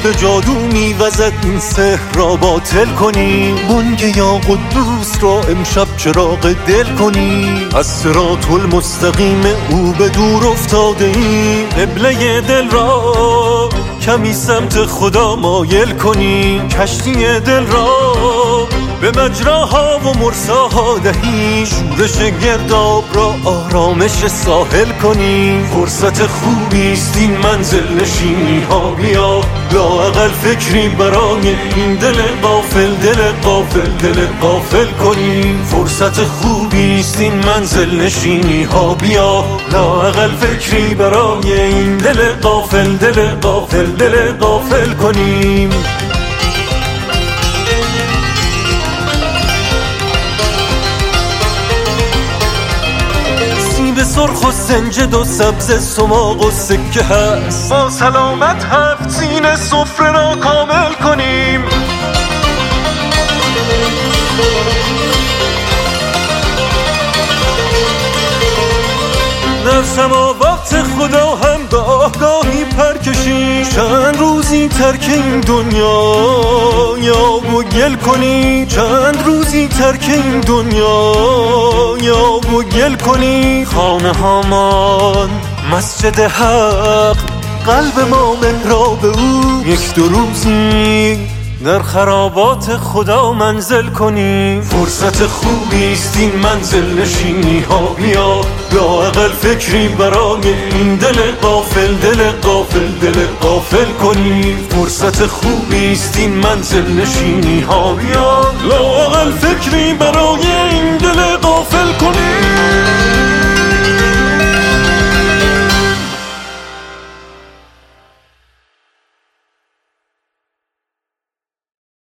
به جادو میوزد این سحر را باطل کنیم. بانگ یا قدوس را امشب چراغ دل کنیم. از صراط المستقیم او به دور افتاده ایم. قبله دل را کمی سمت خدا مایل کنیم. کشتی دل را به مجراها و مرساها دهیم. شورش گرداب را آرامش ساحل کنیم. فرصت خوبیست این منزل نشینی ها بیا. لااقل فکری برای این دل غافل، دل غافل، دل غافل کنیم. فرصت خوبیست این منزل نشینی ها بیا. لااقل فکری برای این دل غافل، دل غافل، دل غافل کنیم. سرخ و سنجد و سبز سماق و سکه هست. با سلامت 7 سینه سفره را کامل کنیم. در سماوات خدا هم گاه گاهی پر کشیم. چند روزی ترک این دنیا یا و گل کنی. چند روزی ترک این دنیا یا و گل کنی. خانه هامان مسجد حق، قلب ما محراب او. 1-2 روزی در خرابات خدا منزل کنی. فرصت خوبیست این منزل نشینی ها بیا. لااقل فکری برای این دل غافل، دل غافل، دل غافل کنی. فرصت خوبیست این منزل نشینی ها بیا. لااقل فکری برای این دل غافل کنی.